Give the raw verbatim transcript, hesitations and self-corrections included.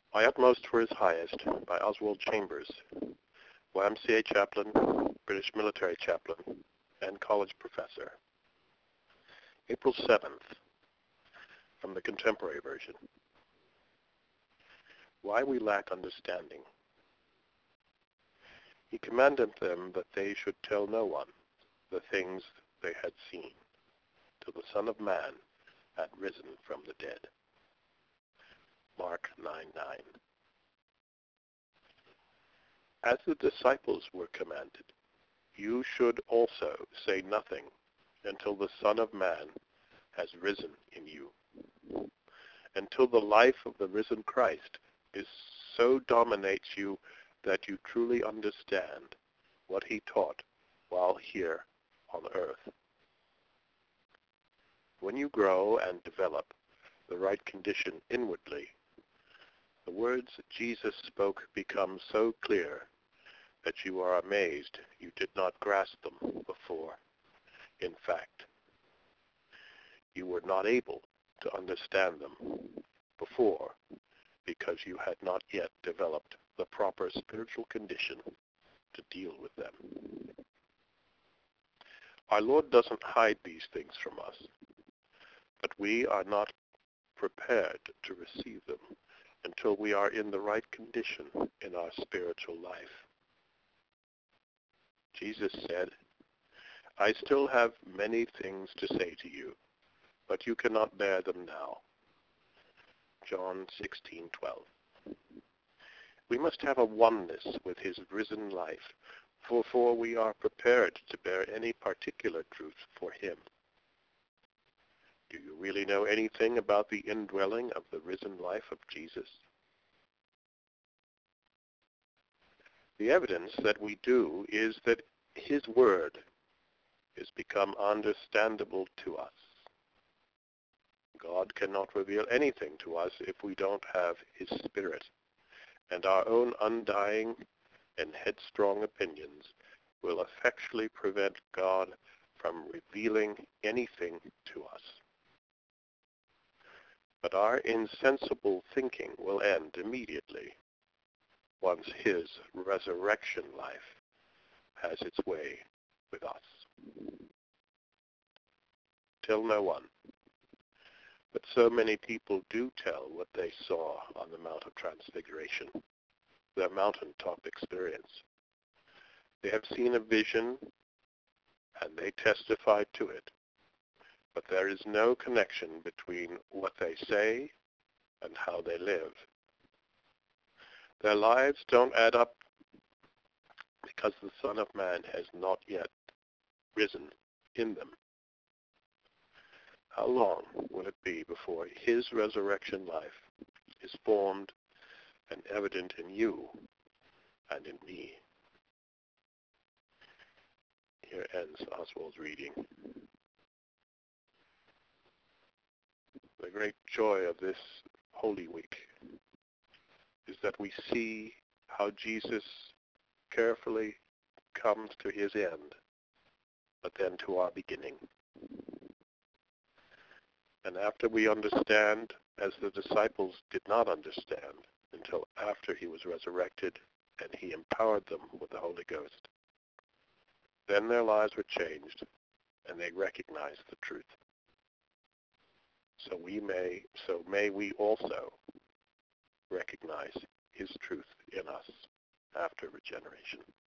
My Utmost for His Highest by Oswald Chambers, Y M C A chaplain, British military chaplain, and college professor. April seventh, from the Contemporary Version. Why we lack understanding. He commanded them that they should tell no one the things they had seen, till the Son of Man had risen from the dead. Mark nine nine. As the disciples were commanded, you should also say nothing until the Son of Man has risen in you, until the life of the risen Christ is so dominates you that you truly understand what he taught while here on earth. When you grow and develop the right condition inwardly, the words Jesus spoke become so clear that you are amazed you did not grasp them before. In fact, you were not able to understand them before because you had not yet developed the proper spiritual condition to deal with them. Our Lord doesn't hide these things from us, but we are not prepared to receive them until we are in the right condition in our spiritual life. Jesus said, I still have many things to say to you, but you cannot bear them now. John sixteen twelve. We must have a oneness with his risen life before we are prepared to bear any particular truth for him. Do you really know anything about the indwelling of the risen life of Jesus? The evidence that we do is that his word has become understandable to us. God cannot reveal anything to us if we don't have his Spirit, and our own undying and headstrong opinions will effectually prevent God from revealing anything to us. But our insensible thinking will end immediately once his resurrection life has its way with us. Tell no one. But so many people do tell what they saw on the Mount of Transfiguration, their mountaintop experience. They have seen a vision and they testify to it. But there is no connection between what they say and how they live. Their lives don't add up because the Son of Man has not yet risen in them. How long will it be before his resurrection life is formed and evident in you and in me? Here ends Oswald's reading. The great joy of this Holy Week is that we see how Jesus carefully comes to his end, but then to our beginning. And after we understand, as the disciples did not understand until after he was resurrected and he empowered them with the Holy Ghost, then their lives were changed and they recognized the truth. So we may, so may we also recognize his truth in us after regeneration.